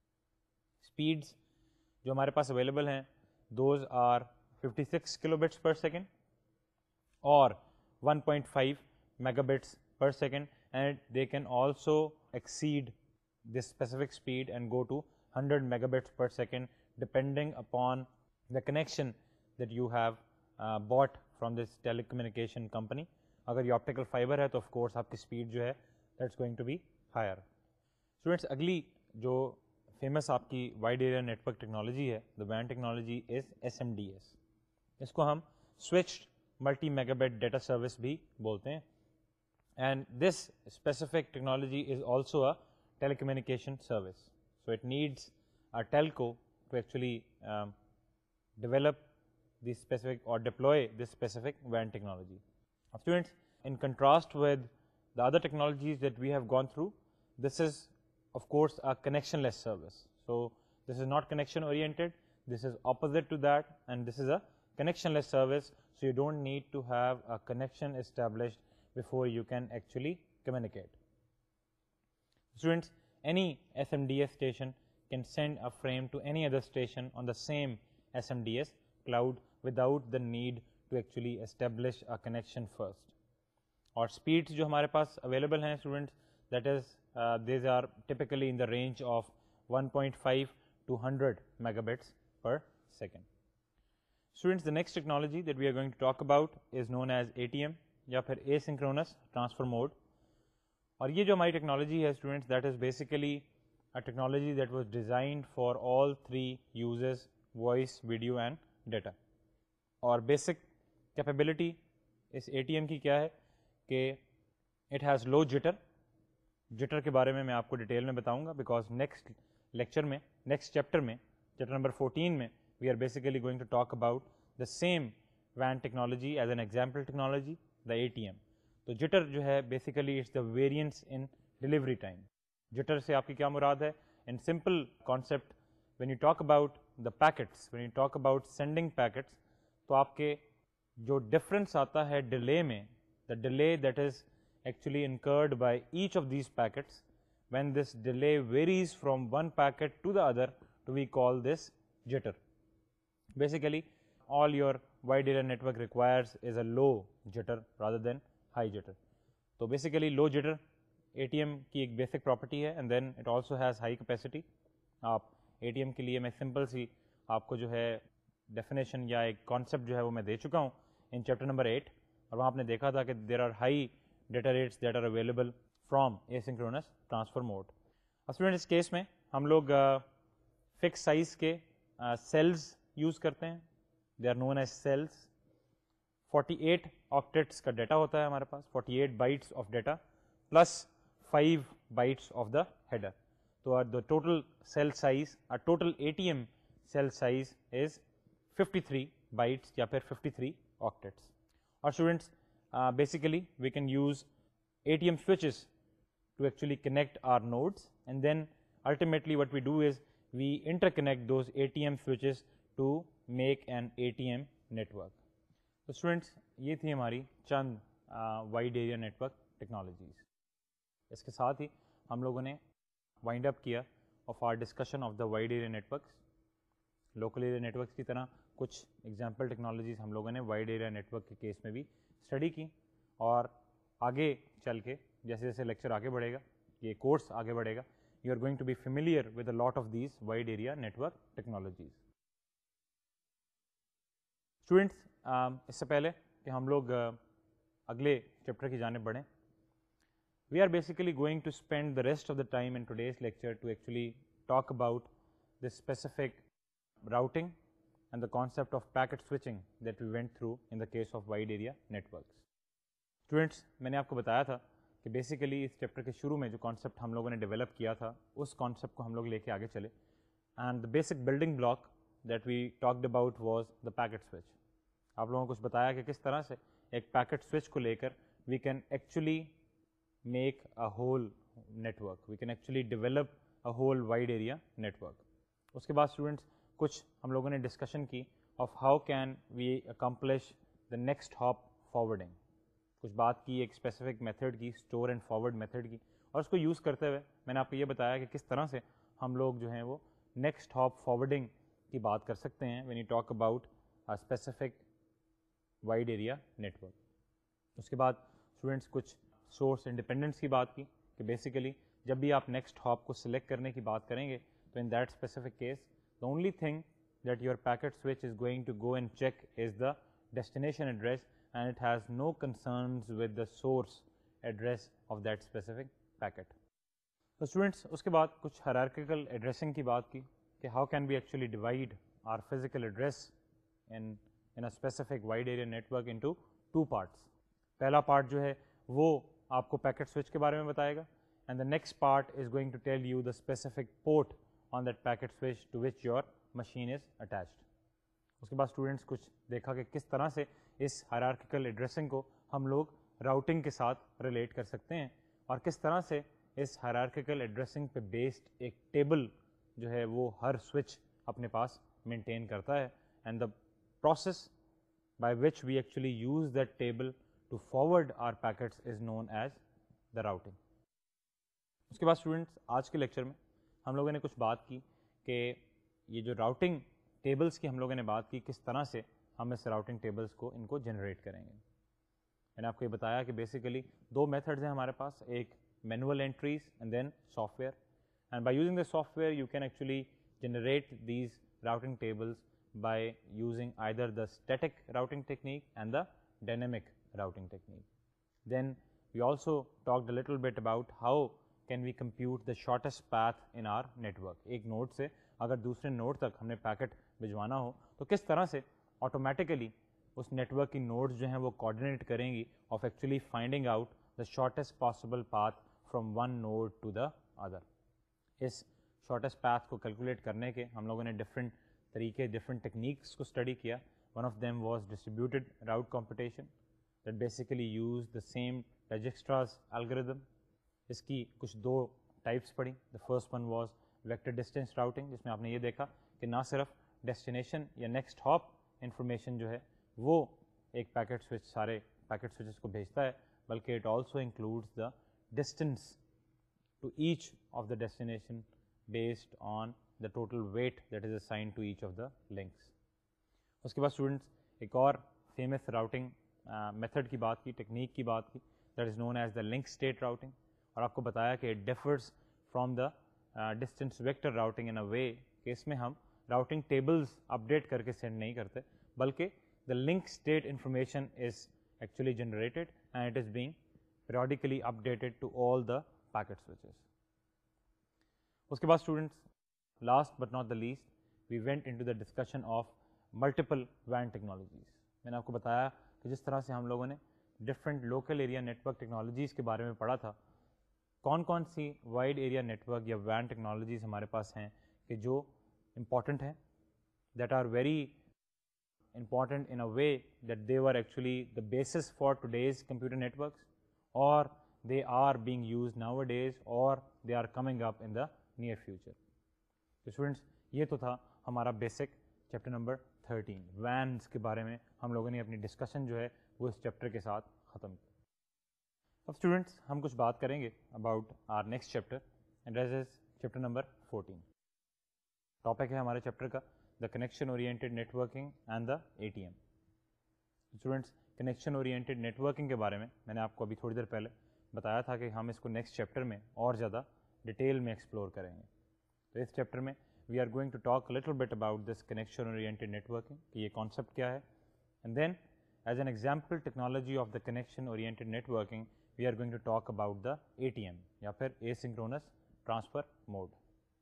Speaker 1: Speeds جو ہمارے پاس اویلیبل ہیں those are 56 kilo bits per second اور 1.5 mega bits per second, and they can also exceed this specific speed and go to 100 megabits per second depending upon the connection that you have bought from this telecommunication company. اگر یہ optical fiber ہے تو of course آپ کی speed جو ہے that's going to be higher. Students, اگلی جو فیمس آپ کی wide area network technology ہے the WAN technology is SMDS. اس کو ہم switched multi megabit data service بھی بولتے ہیں, and this specific technology is also a telecommunication service. So it needs a telco to actually develop this specific or deploy this specific WAN technology. Students, in contrast with the other technologies that we have gone through, this is of course a connectionless service. So this is not connection oriented, this is opposite to that, and this is a connectionless service, so you don't need to have a connection established before you can actually communicate. Students, any SMDS station can send a frame to any other station on the same SMDS cloud without the need to actually establish a connection first. اور speeds جو ہمارے پاس available ہیں students, that is these are typically in the range of 1.5 to 100 megabits per second. Students, the next technology that we are going to talk about is known as ATM یا پھر asynchronous transfer mode. اور یہ جو ہماری technology ہے students that is basically a technology that was designed for all three uses voice, video and data. اور basic capability اس ATM کی کیا ہے کہ it has low jitter. Jitter کے بارے میں آپ کو ڈیٹیل میں بتاؤں گا بیکاز نیکسٹ لیکچر میں نیکسٹ چیپٹر میں چیپٹر نمبر 14 میں we are basically going to talk about the same WAN technology as an example technology the ATM. تو جٹر جو ہے basically it's the variance in delivery time. Jitter سے آپ کی کیا مراد ہے؟ In simple concept when you talk about the packets, when you talk about sending packets, تو آپ کے جو ڈفرینس آتا ہے ڈیلے میں, the delay that is actually incurred by each of these packets, when this delay varies from one packet to the other to we call this jitter. Basically all your wide area network requires is a low jitter rather than high jitter. تو basically low jitter ATM کی ایک basic property ہے, and then it also has high capacity. آپ ATM کے لیے میں simple سی آپ کو جو ہے ڈیفینیشن یا ایک کانسیپٹ جو ہے وہ میں دے چکا ہوں ان چیپٹر نمبر 8, اور وہاں آپ نے دیکھا تھا کہ there are high data rates that are available from asynchronous transfer mode. Student اس کیس میں ہم لوگ فکس سائز کے سیلز یوز کرتے ہیں, they are known as cells. 48 octets کا ڈیٹا ہوتا ہے ہمارے پاس, 48 bytes of data plus 5 bytes of the header. تو the total cell size, our total ATM cell size is 53 bytes یا پھر 53 octets. اور students basically we can use ATM switches to actually connect our nodes, and then ultimately what we do is we interconnect those ATM switches to make an ATM network. تو students یہ تھی ہماری چند wide area network technologies. اس کے ساتھ ہی ہم لوگوں نے وائنڈ اپ کیا of our discussion of the wide area networks. Local area networks کی طرح کچھ ایگزامپل ٹیکنالوجیز ہم لوگوں نے وائڈ ایریا نیٹورک کے کیس میں بھی اسٹڈی کی, اور آگے چل کے جیسے جیسے لیکچر آگے بڑھے گا, یہ کورس آگے بڑھے گا, you are going to be familiar with a lot of these wide area network technologies. Students اس سے پہلے کہ ہم لوگ اگلے چیپٹر کی جانب بڑھیں, we are basically going to spend the rest of the time in today's lecture to actually talk about the specific routing and the concept of packet switching that we went through in the case of wide area networks. Students, میں نے آپ کو بتایا تھا کہ basically اس chapter کے شروع میں جو کانسیپٹ ہم لوگوں نے ڈیولپ کیا تھا اس کانسیپٹ کو ہم لوگ لے کے آگے چلے, and the basic building block that we talked about was the packet switch. آپ لوگوں کو کچھ بتایا کہ کس طرح سے ایک پیکٹ سوئچ کو لے کر we can actually make a whole network, we can actually develop a whole wide area network. اس کے بعد اسٹوڈنٹس کچھ ہم لوگوں نے ڈسکشن کی of how can we accomplish the next hop forwarding. کچھ بات کی ایک اسپیسیفک میتھڈ کی, اسٹور اینڈ فارورڈ میتھڈ کی, اور اس کو یوز کرتے ہوئے میں نے آپ کو یہ بتایا کہ کس طرح سے ہم لوگ جو ہیں وہ نیکسٹ ہاپ فارورڈنگ کی بات کر سکتے ہیں when you talk about a specific wide area network. اس کے بعد اسٹوڈنٹس کچھ سورس انڈیپینڈنس کی بات کی کہ بیسیکلی جب بھی آپ نیکسٹ ہاپ کو سلیکٹ کرنے کی بات کریں گے تو in that specific case the only thing that your packet switch is going to go and check is the destination address, and it has no concerns with the source address of that specific packet. تو students اس کے بعد کچھ hierarchical addressing کی بات کی کہ how can be actually divide our physical address in a specific wide area network into 2 parts. پہلا پارٹ جو ہے وہ آپ کو پیکٹ سوئچ کے بارے میں بتائے گا, and the next part is going to tell you the specific port on that packet switch to which your machine is attached. اس کے بعد اسٹوڈنٹس کچھ دیکھا کہ کس طرح سے اس ہائرارکیکل ایڈریسنگ کو ہم لوگ راؤٹنگ کے ساتھ ریلیٹ کر سکتے ہیں, اور کس طرح سے اس ہائرارکیکل ایڈریسنگ پہ بیسڈ ایک ٹیبل جو ہے وہ ہر سوئچ اپنے پاس مینٹین کرتا ہے, and the process by which we actually use that table to forward our packets is known as the routing. اس کے بعد اسٹوڈنٹس آج کے لیکچر میں ہم لوگوں نے کچھ بات کی کہ یہ جو راؤٹنگ ٹیبلس کی ہم لوگوں نے بات کی کس طرح سے ہم اس راؤٹنگ ٹیبلس کو ان کو جنریٹ کریں گے. میں نے آپ کو یہ بتایا کہ بیسیکلی 2 میتھڈز ہیں ہمارے پاس, ایک manual entries and then software, and by using the software you can actually generate these routing tables by using either the static routing technique and the dynamic routing technique. Then we also talked a little bit about how can we compute the shortest path in our network. ایک node سے اگر دوسرے node تک ہم نے packet بھجوانا ہو تو کس طرح سے آٹومیٹیکلی اس نیٹورک کی نوڈز جو ہیں وہ کوآرڈینیٹ کریں گی of actually finding out the shortest possible path from one node to the other. اس شارٹیسٹ پاتھ کو کیلکولیٹ کرنے کے ہم لوگوں نے ڈفرینٹ طریقے, ڈفرینٹ ٹیکنیکس کو اسٹڈی کیا. One of them was distributed route computation that basically use the same Dijkstra's algorithm. اس کی کچھ 2 ٹائپس پڑھی. The first one was vector distance routing, جس میں آپ نے یہ دیکھا کہ نہ صرف ڈیسٹینیشن یا نیکسٹ ہاپ انفارمیشن جو ہے وہ ایک پیکٹ سوئچ سارے پیکٹ سوئچز کو بھیجتا ہے, بلکہ it also includes the distance to each of the destination based on the total weight that is assigned to each of the links. اس کے بعد اسٹوڈنٹس ایک اور فیمس راؤٹنگ میتھڈ کی بات کی, ٹیکنیک کی بات کی, that is known as the link state routing, اور آپ کو بتایا کہ it differs from the distance vector routing in a way کہ اس میں ہم راؤٹنگ ٹیبلز اپڈیٹ کر کے سینڈ نہیں کرتے, بلکہ the link state information is actually generated and it is being periodically updated to all the packet switches. اس کے بعد students, last but not the least, we went into the discussion of multiple WAN technologies. میں نے آپ کو بتایا کہ جس طرح سے ہم لوگوں نے different local area network technologies کے بارے میں پڑھا تھا, کون کون سی وائڈ ایریا نیٹورک یا WAN ٹیکنالوجیز ہمارے پاس ہیں کہ جو امپورٹنٹ ہیں, that are very important in a way that they were actually the basis for today's computer networks, or they are being used nowadays, or they are coming up in the near future. So students, یہ تو تھا ہمارا basic chapter number 13 Venice کے بارے میں. ہم لوگوں نے اپنی ڈسکشن جو ہے وہ اس چیپٹر کے ساتھ ختم کی. اب اسٹوڈنٹس ہم کچھ بات کریں گے about our next chapter, and that is chapter number 14. Topic ہے ہمارے چیپٹر کا the connection oriented networking and the ATM. Students connection oriented networking کے بارے میں میں نے آپ کو ابھی تھوڑی دیر پہلے بتایا تھا کہ ہم اس کو نیکسٹ چیپٹر میں اور زیادہ ڈیٹیل میں ایکسپلور کریں گے. تو اس چیپٹر میں we are going to talk little bit about this connection oriented networking, کہ یہ کانسیپٹ کیا ہے, and then as an example technology of the connection oriented networking we are going to talk about the ATM یا پھر asynchronous transfer mode.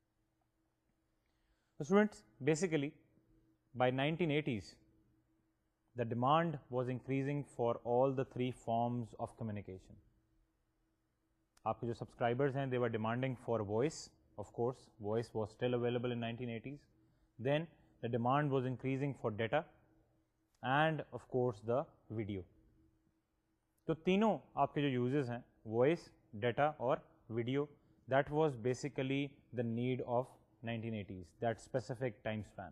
Speaker 1: Students, basically by 1980s the demand was increasing for all the three forms of communication. آپ کے جو subscribers ہیں they were demanding for voice, of course voice was still available in 1980s. Then the demand was increasing for data and of course the video. تو تینوں آپ کے جو uses ہیں voice, data اور video, that was basically the need of 1980s, that specific time span.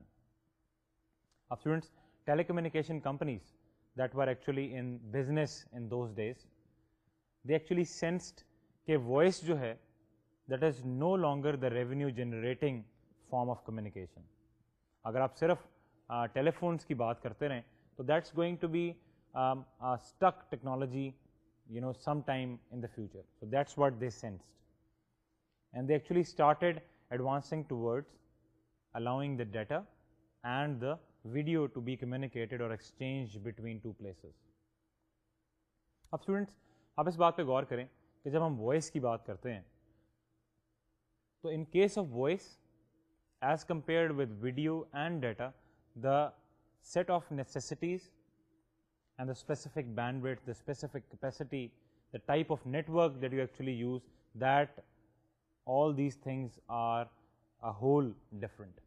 Speaker 1: Of students, telecommunication companies that were actually in business in those days, they actually sensed کہ voice جو ہے that is no longer the revenue generating form of communication. اگر آپ صرف telephones کی بات کرتے رہیں تو that's going to be a stuck technology, sometime in the future. So that's what they sensed. And they actually started advancing towards allowing the data and the video to be communicated or exchanged between two places. اب students آپ اس بات پہ غور کریں کہ جب ہم وائس کی بات کرتے ہیں تو in case of voice as compared with video and data, the set of necessities and the specific bandwidth, the specific capacity, the type of network that you actually use, that all these things are a whole different.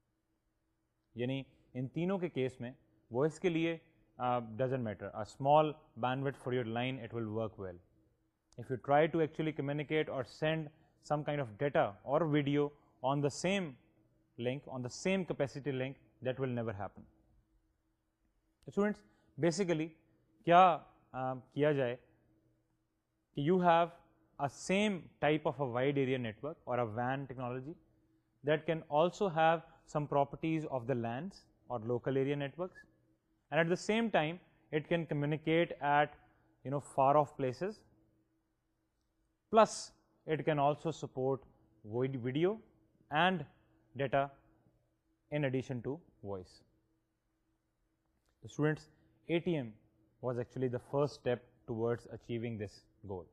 Speaker 1: یعنی ان تینوں کے case میں voice کے لیے doesn't matter, a small bandwidth for your line, it will work well. If you try to actually communicate or send some kind of data or video on the same link, on the same capacity link, that will never happen. Students, basically کیا کیا جائے کہ you have a same type of a wide area network or a WAN technology that can also have some properties of the LANs or local area networks, and at the same time it can communicate at far off places, plus it can also support video and data in addition to voice. The students, ATM was actually the first step towards achieving this goal.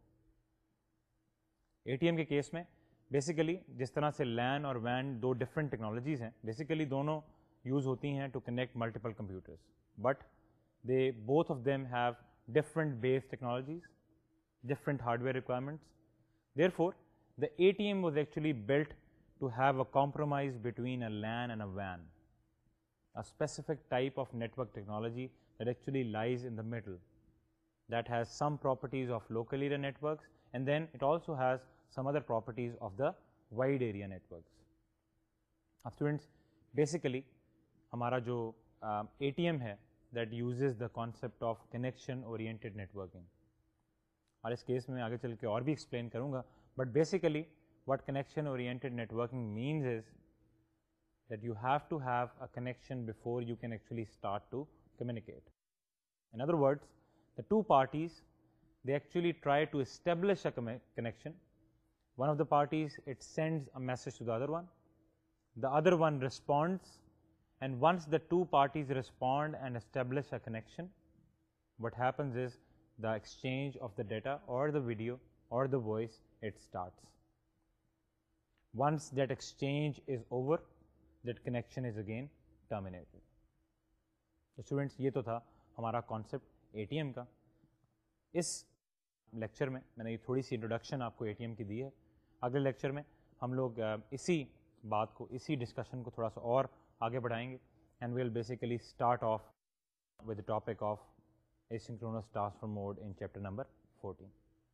Speaker 1: ATM کے case میں basically جس طرح سے LAN اور WAN دو different technologies ہیں, basically دونوں use ہوتی ہیں to connect multiple computers, but they both of them have different base technologies, different hardware requirements. Therefore, the ATM was actually built to have a compromise between a LAN and a WAN, a specific type of network technology that actually lies in the middle, that has some properties of local area networks, and then it also has some other properties of the wide area networks. Now students, basically ہمارا جو ATM ہے that uses the concept of connection oriented networking, اور اس case میں آگے چل کے اور بھی ایکسپلین کروں گا, but basically what connection oriented networking means is that you have to have a connection before you can actually start to communicate. In other words, the two parties, they actually try to establish a connection. One of the parties, it sends a message to the other one. The other one responds and once the two parties respond and establish a connection, what happens is the exchange of the data or the video or the voice, it starts. Once that exchange is over, that connection is again terminated. تو students یہ تو تھا ہمارا concept A T M کا. اس lecture میں نے یہ تھوڑی سی انٹروڈکشن آپ کو اے ٹی ایم کی دی ہے. اگلے لیکچر میں ہم لوگ اسی بات کو, اسی ڈسکشن کو تھوڑا سا اور آگے بڑھائیں گے, and we'll basically start off with the topic of asynchronous transfer mode in chapter number 14.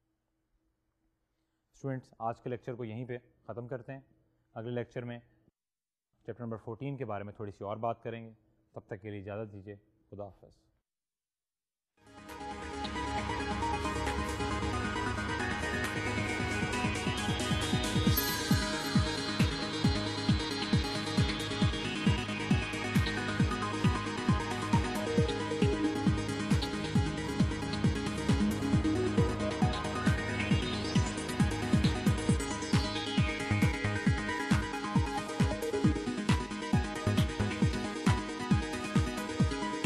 Speaker 1: Students آج کے لیکچر کو یہیں پہ ختم کرتے ہیں. اگلے لیکچر میں چیپٹر نمبر 14 کے بارے میں تھوڑی سی اور بات کریں گے. تب تک کے لیے اجازت دیجیے. خدا حافظ.